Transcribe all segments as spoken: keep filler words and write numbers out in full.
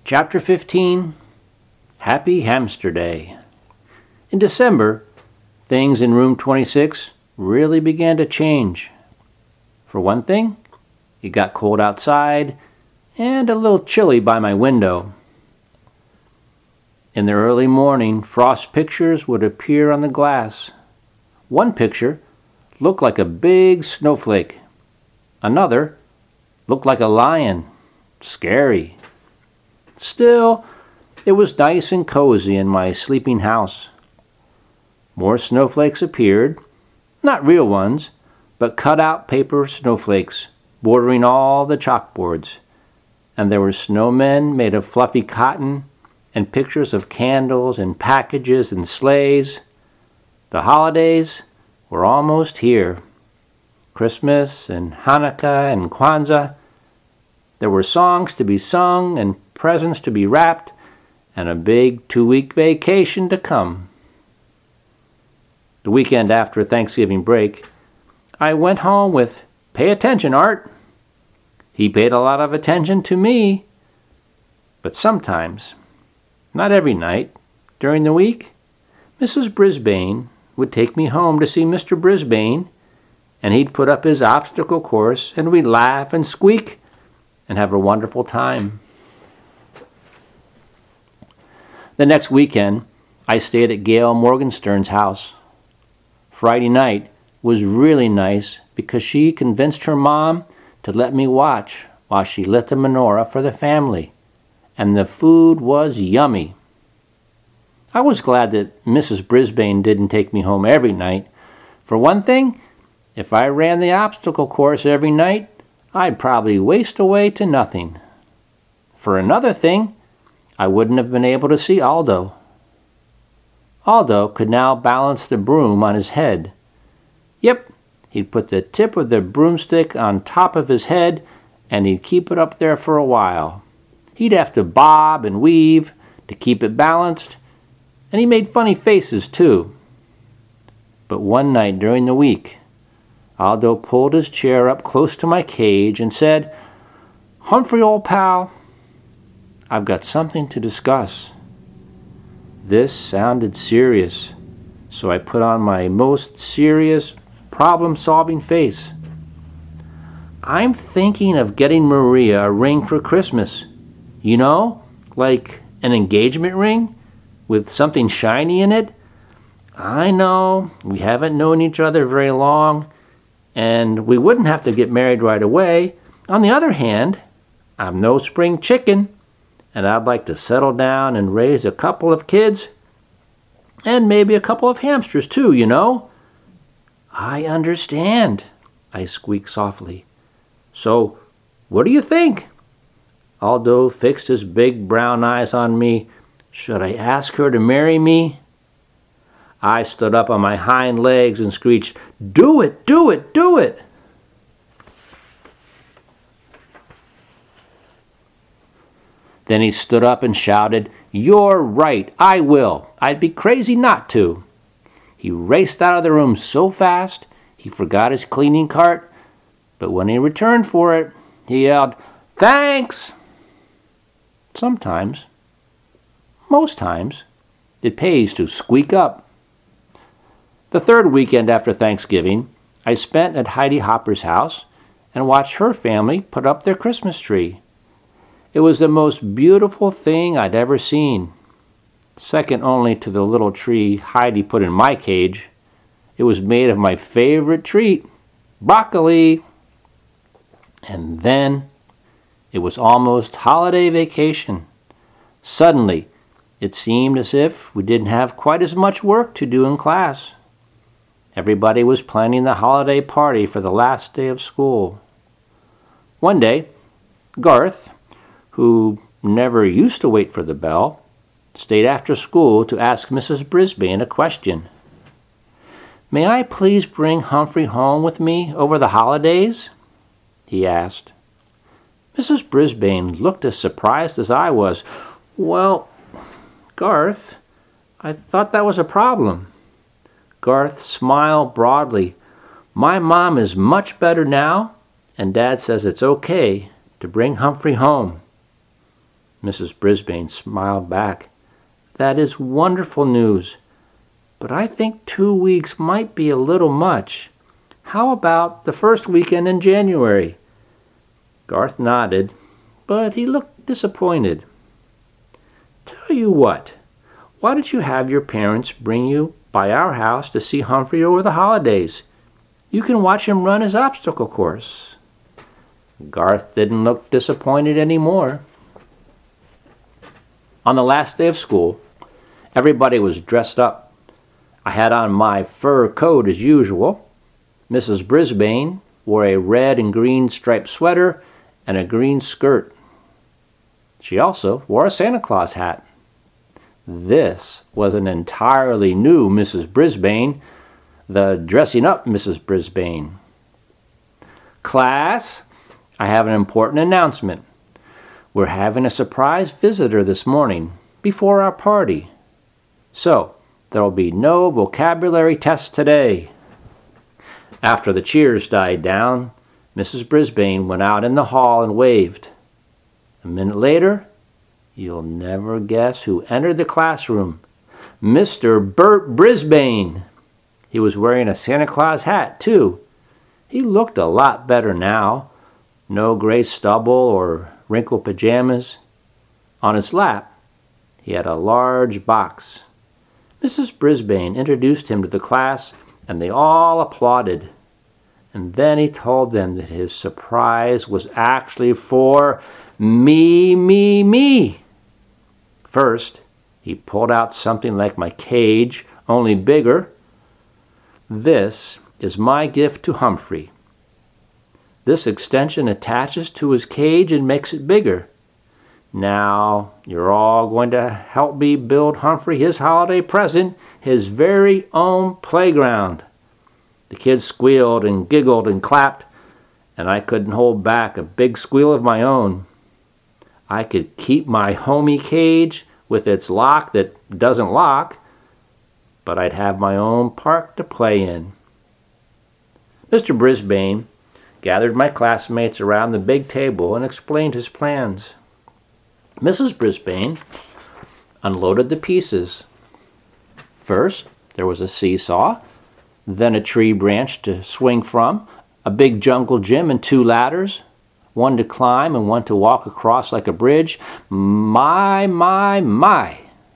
Chapter fifteen, Happy Hamster Day. In December, things in room twenty-six really began to change. For one thing, it got cold outside and a little chilly by my window. In the early morning, frost pictures would appear on the glass. One picture looked like a big snowflake. Another looked like a lion. Scary. Still, it was nice and cozy in my sleeping house. More snowflakes appeared, not real ones, but cut-out paper snowflakes bordering all the chalkboards. And there were snowmen made of fluffy cotton and pictures of candles and packages and sleighs. The holidays were almost here. Christmas and Hanukkah and Kwanzaa. There were songs to be sung and presents to be wrapped, and a big two-week vacation to come. The weekend after Thanksgiving break, I went home with "Pay attention, Art." He paid a lot of attention to me. But sometimes, not every night, during the week, Missus Brisbane would take me home to see Mister Brisbane, and he'd put up his obstacle course, and we'd laugh and squeak and have a wonderful time. The next weekend, I stayed at Gail Morgenstern's house. Friday night was really nice because she convinced her mom to let me watch while she lit the menorah for the family, and the food was yummy. I was glad that Missus Brisbane didn't take me home every night. For one thing, if I ran the obstacle course every night, I'd probably waste away to nothing. For another thing, I wouldn't have been able to see Aldo. Aldo could now balance the broom on his head. Yep, he'd put the tip of the broomstick on top of his head, and he'd keep it up there for a while. He'd have to bob and weave to keep it balanced, and he made funny faces too. But one night during the week, Aldo pulled his chair up close to my cage and said, "Humphrey, old pal, I've got something to discuss." This sounded serious, so I put on my most serious, problem-solving face. "I'm thinking of getting Maria a ring for Christmas. You know, like an engagement ring with something shiny in it. I know we haven't known each other very long, and we wouldn't have to get married right away. On the other hand, I'm no spring chicken, and I'd like to settle down and raise a couple of kids, and maybe a couple of hamsters too, you know." "I understand," I squeaked softly. "So, what do you think?" Aldo fixed his big brown eyes on me. "Should I ask her to marry me?" I stood up on my hind legs and screeched, "Do it, do it, do it!" Then he stood up and shouted, "You're right, I will. I'd be crazy not to." He raced out of the room so fast he forgot his cleaning cart, but when he returned for it, he yelled, "Thanks!" Sometimes, most times, it pays to squeak up. The third weekend after Thanksgiving, I spent at Heidi Hopper's house and watched her family put up their Christmas tree. It was the most beautiful thing I'd ever seen. Second only to the little tree Heidi put in my cage. It was made of my favorite treat, broccoli. And then it was almost holiday vacation. Suddenly, it seemed as if we didn't have quite as much work to do in class. Everybody was planning the holiday party for the last day of school. One day, Garth, who never used to wait for the bell, stayed after school to ask Missus Brisbane a question. "May I please bring Humphrey home with me over the holidays?" he asked. Missus Brisbane looked as surprised as I was. "Well, Garth, I thought that was a problem." Garth smiled broadly. "My mom is much better now, and Dad says it's okay to bring Humphrey home." Missus Brisbane smiled back. "That is wonderful news, but I think two weeks might be a little much. How about the first weekend in January?" Garth nodded, but he looked disappointed. "Tell you what, why don't you have your parents bring you by our house to see Humphrey over the holidays? You can watch him run his obstacle course." Garth didn't look disappointed anymore. On the last day of school, everybody was dressed up. I had on my fur coat as usual. Missus Brisbane wore a red and green striped sweater and a green skirt. She also wore a Santa Claus hat. This was an entirely new Missus Brisbane, the dressing up Missus Brisbane. "Class, I have an important announcement. We're having a surprise visitor this morning before our party. So, there will be no vocabulary tests today." After the cheers died down, Missus Brisbane went out in the hall and waved. A minute later, you'll never guess who entered the classroom. Mister Bert Brisbane. He was wearing a Santa Claus hat, too. He looked a lot better now. No gray stubble or wrinkled pajamas. On his lap, he had a large box. Missus Brisbane introduced him to the class, and they all applauded. And then he told them that his surprise was actually for me, me, me. First, he pulled out something like my cage, only bigger. "This is my gift to Humphrey. This extension attaches to his cage and makes it bigger. Now, you're all going to help me build Humphrey his holiday present, his very own playground." The kids squealed and giggled and clapped, and I couldn't hold back a big squeal of my own. I could keep my homey cage with its lock that doesn't lock, but I'd have my own park to play in. Mister Brisbane gathered my classmates around the big table and explained his plans. Missus Brisbane unloaded the pieces. First, there was a seesaw, then a tree branch to swing from, a big jungle gym and two ladders, one to climb and one to walk across like a bridge. My, my, my.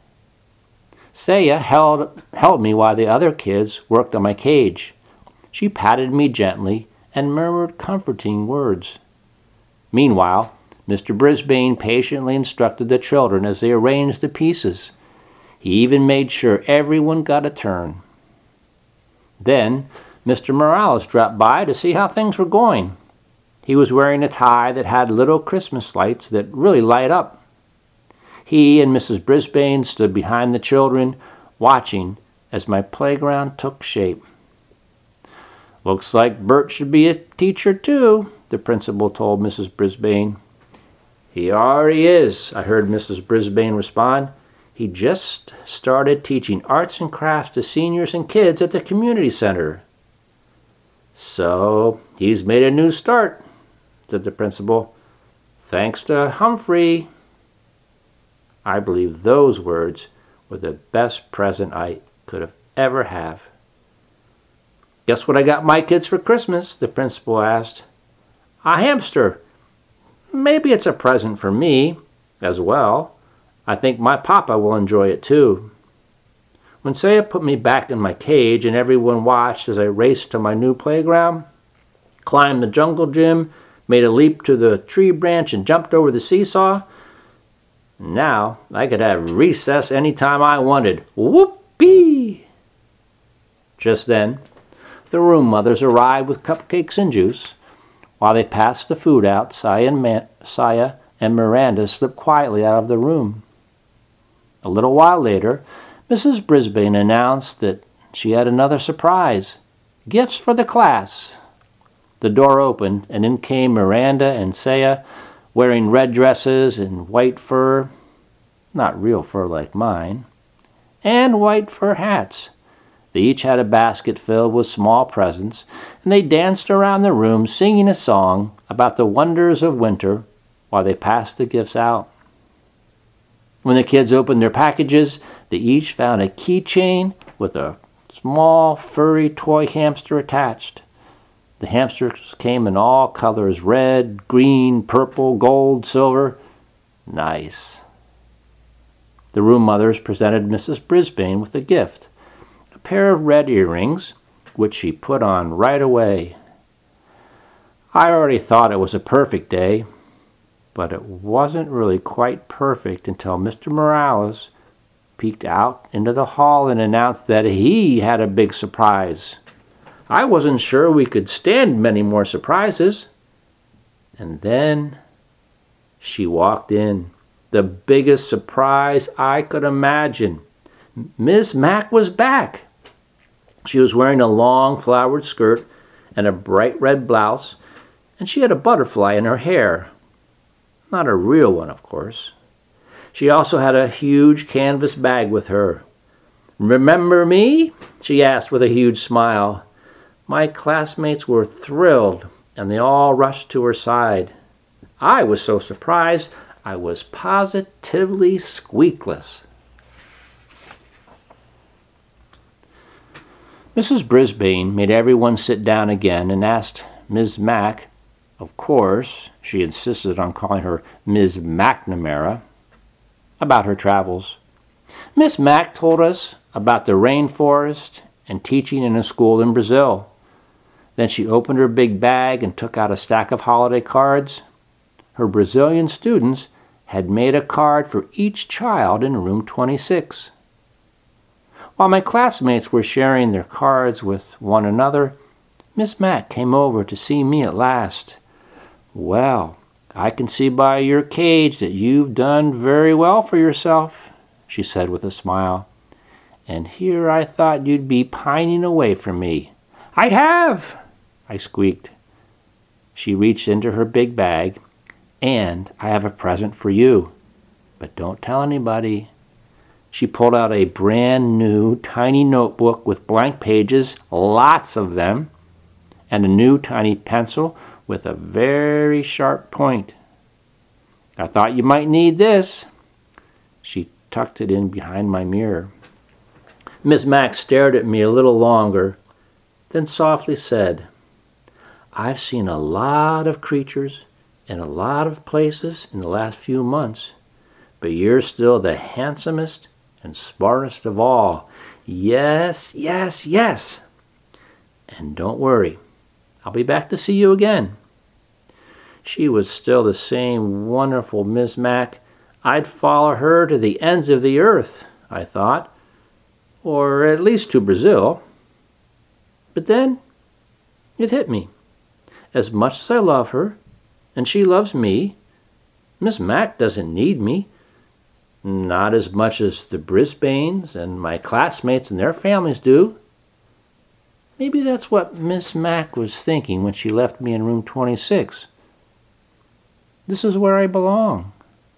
Saya held, held me while the other kids worked on my cage. She patted me gently and murmured comforting words. Meanwhile, Mister Brisbane patiently instructed the children as they arranged the pieces. He even made sure everyone got a turn. Then, Mister Morales dropped by to see how things were going. He was wearing a tie that had little Christmas lights that really light up. He and Missus Brisbane stood behind the children, watching as my playground took shape. "Looks like Bert should be a teacher too," the principal told Missus Brisbane. "He already is," I heard Missus Brisbane respond. "He just started teaching arts and crafts to seniors and kids at the community center." "So, he's made a new start," said the principal. "Thanks to Humphrey." I believe those words were the best present I could have ever have. "Guess what I got my kids for Christmas?" the principal asked. "A hamster. Maybe it's a present for me as well. I think my papa will enjoy it too." When Saya put me back in my cage and everyone watched as I raced to my new playground, climbed the jungle gym, made a leap to the tree branch and jumped over the seesaw, now I could have recess anytime I wanted. Whoopee! Just then, the room mothers arrived with cupcakes and juice. While they passed the food out, Saya and, Ma- Saya and Miranda slipped quietly out of the room. A little while later, Missus Brisbane announced that she had another surprise. Gifts for the class. The door opened, and in came Miranda and Saya, wearing red dresses and white fur, not real fur like mine, and white fur hats. They each had a basket filled with small presents, and they danced around the room singing a song about the wonders of winter while they passed the gifts out. When the kids opened their packages, they each found a keychain with a small, furry toy hamster attached. The hamsters came in all colors: red, green, purple, gold, silver. Nice. The room mothers presented Missus Brisbane with a gift, a pair of red earrings, which she put on right away. I already thought it was a perfect day, but it wasn't really quite perfect until Mister Morales peeked out into the hall and announced that he had a big surprise. I wasn't sure we could stand many more surprises. And then she walked in. The biggest surprise I could imagine. Miss Mack was back. She was wearing a long flowered skirt and a bright red blouse, and she had a butterfly in her hair. Not a real one, of course. She also had a huge canvas bag with her. "Remember me?" she asked with a huge smile. My classmates were thrilled, and they all rushed to her side. I was so surprised, I was positively squeakless. Missus Brisbane made everyone sit down again and asked Miss Mack, of course, she insisted on calling her Miss McNamara, about her travels. Miss Mack told us about the rainforest and teaching in a school in Brazil. Then she opened her big bag and took out a stack of holiday cards. Her Brazilian students had made a card for each child in room twenty-six. While my classmates were sharing their cards with one another, Miss Mack came over to see me at last. "Well, I can see by your cage that you've done very well for yourself," she said with a smile. "And here I thought you'd be pining away from me." "I have!" I squeaked. She reached into her big bag. "And I have a present for you. But don't tell anybody." She pulled out a brand new tiny notebook with blank pages, lots of them, and a new tiny pencil with a very sharp point. "I thought you might need this." She tucked it in behind my mirror. Miss Mack stared at me a little longer, then softly said, "I've seen a lot of creatures in a lot of places in the last few months, but you're still the handsomest and smartest of all. Yes, yes, yes. And don't worry, I'll be back to see you again." She was still the same wonderful Miss Mack. I'd follow her to the ends of the earth, I thought, or at least to Brazil. But then it hit me. As much as I love her, and she loves me, Miss Mack doesn't need me. Not as much as the Brisbanes and my classmates and their families do. Maybe that's what Miss Mack was thinking when she left me in room twenty-six. This is where I belong.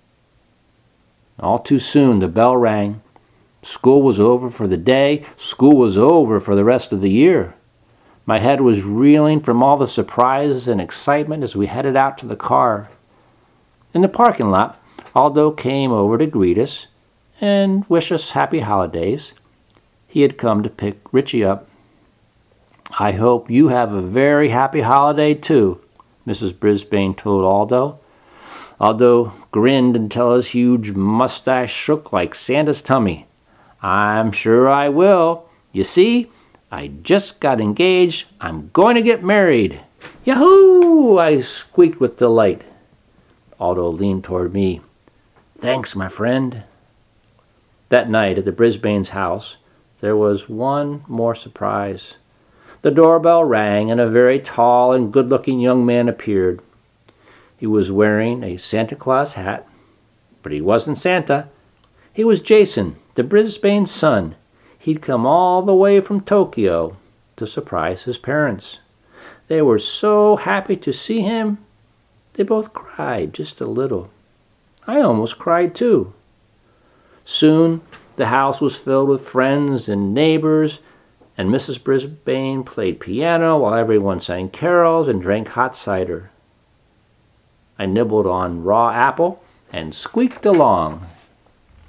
All too soon the bell rang. School was over for the day. School was over for the rest of the year. My head was reeling from all the surprises and excitement as we headed out to the car. In the parking lot, Aldo came over to greet us and wish us happy holidays. He had come to pick Richie up. "I hope you have a very happy holiday too," Missus Brisbane told Aldo. Aldo grinned until his huge mustache shook like Santa's tummy. "I'm sure I will. You see, I just got engaged. I'm going to get married." "Yahoo!" I squeaked with delight. Aldo leaned toward me. "Thanks, my friend." That night at the Brisbane's house, there was one more surprise. The doorbell rang and a very tall and good-looking young man appeared. He was wearing a Santa Claus hat, but he wasn't Santa. He was Jason, the Brisbane's son. He'd come all the way from Tokyo to surprise his parents. They were so happy to see him, they both cried just a little. I almost cried too. Soon the house was filled with friends and neighbors, and Missus Brisbane played piano while everyone sang carols and drank hot cider. I nibbled on raw apple and squeaked along.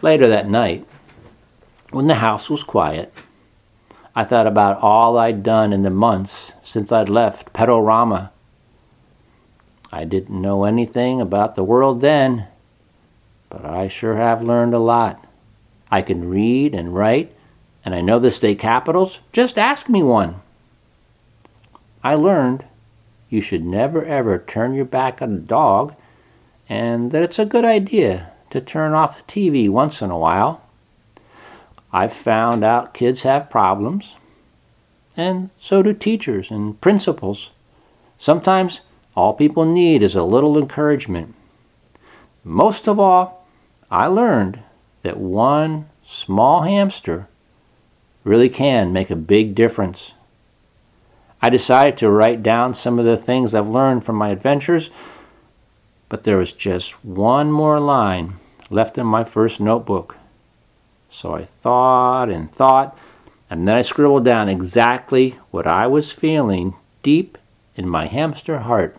Later that night, when the house was quiet, I thought about all I'd done in the months since I'd left Pedorama. I didn't know anything about the world then, but I sure have learned a lot. I can read and write, and I know the state capitals. Just ask me one. I learned you should never ever turn your back on a dog, and that it's a good idea to turn off the T V once in a while. I've found out kids have problems, and so do teachers and principals. Sometimes all people need is a little encouragement. Most of all, I learned that one small hamster really can make a big difference. I decided to write down some of the things I've learned from my adventures, but there was just one more line left in my first notebook. So I thought and thought, and then I scribbled down exactly what I was feeling deep in my hamster heart.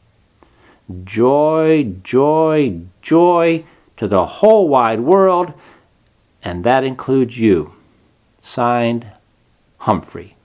Joy, joy, joy to the whole wide world, and that includes you. Signed, Humphrey.